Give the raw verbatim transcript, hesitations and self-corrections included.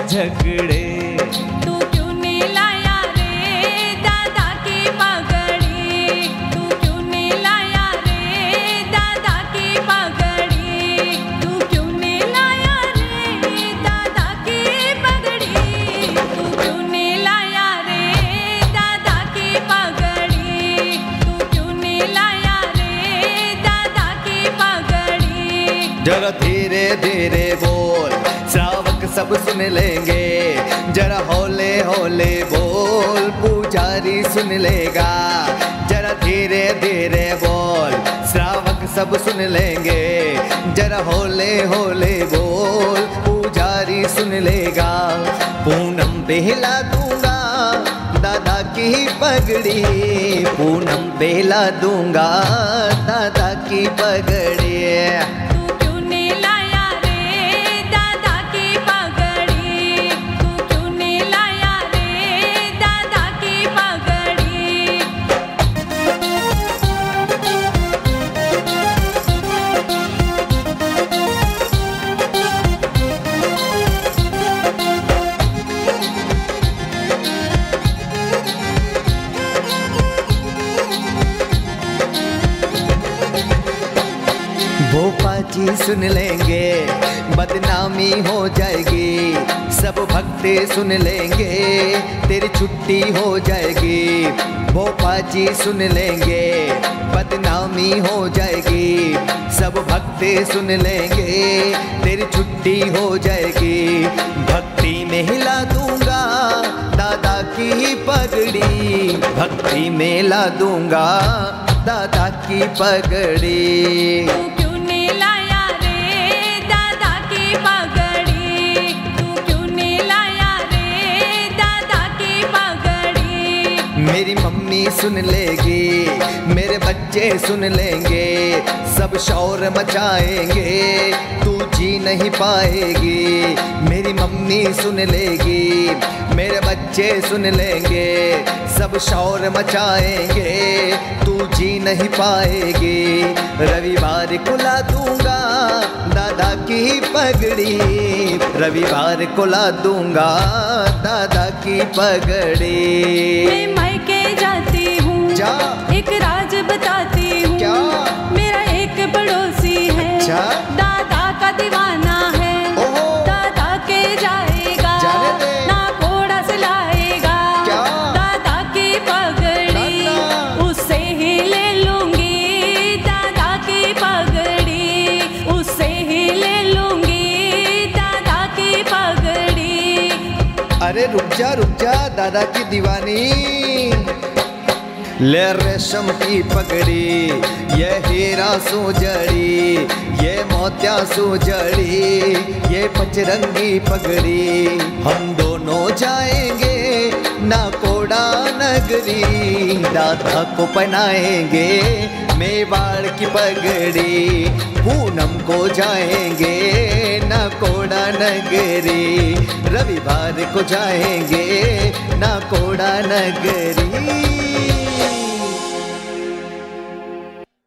झगड़े। तू क्यों नहीं लाया रे दादा की पगड़ी, तू क्यों नहीं लाया रे दादा की पगड़ी, तू क्यों नहीं लाया रे दादा की पगड़ी, तू क्यों नहीं लाया रे दादा की पगड़ी, तू क्यों नहीं लाया रे दादा की पगड़ी। जरा धीरे धीरे बोल, श्रावक सब सुन लेंगे। जरा हौले हौले बोल, पुजारी सुन लेगा। जरा धीरे धीरे बोल, श्रावक सब सुन लेंगे। जरा हौले हौले बोल, पुजारी सुन लेगा। पूनम पे हिला दूंगा दादा की पगड़ी, पूनम पे हिला दूंगा दादा की पगड़ी। तू क्यों नहीं लाया रे दादा की पगड़ी, तू क्यों नहीं लाया रे दादा की पगड़ी। भोपा जी सुन लेंगे, बदनामी हो जाएगी। सब भक्ते सुन लेंगे, तेरी छुट्टी हो जाएगी। भोपा जी सुन लेंगे, बदनामी हो जाएगी। सब भक्ते सुन लेंगे, तेरी छुट्टी हो जाएगी। भक्ति में हिला दूंगा दादा की पगड़ी, भक्ति में हिला दूंगा दादा की पगड़ी। तू क्यों नहीं लाया रे दादा की पगड़ी, तू क्यों नहीं लाया रे दादा की पगड़ी। मेरी मम्मी सुन लेगी, मेरे बच्चे सुन लेंगे। सब शोर मचाएंगे, तू जी नहीं पाएगी। मेरी मम्मी सुन लेगी, मेरे बच्चे सुन लेंगे। सब शोर मचाएंगे, तू जी नहीं पाएगी। रविवार को ला दूंगा दादा की पगड़ी, रविवार को ला दूंगा दादा की पगड़ी। मैं मायके जाती हूँ, जा। एक राज बताती हूँ। क्या? मेरा एक पड़ोसी है, अच्छा। दादा का दीवाना है। ओहो। दादा के जाएगा, जाने दे। ना घोड़ा से लाएगा। क्या? दादा की पगड़ी, दादा। उससे ही ले लूंगी दादा की पगड़ी, उससे ही ले लूंगी दादा की पगड़ी। अरे रुक जा रुक जा दादा की दीवानी। ले रेशम की पगड़ी, ये हीरा सुजड़ी, ये मोतिया सुजड़ी, ये पचरंगी पगड़ी। हम दोनों जाएंगे नाकोड़ा नगरी, दादा को पहनाएंगे मेवाड़ की पगड़ी। पूनम को जाएंगे नाकोड़ा नगरी, रविवार को जाएंगे नाकोड़ा नगरी।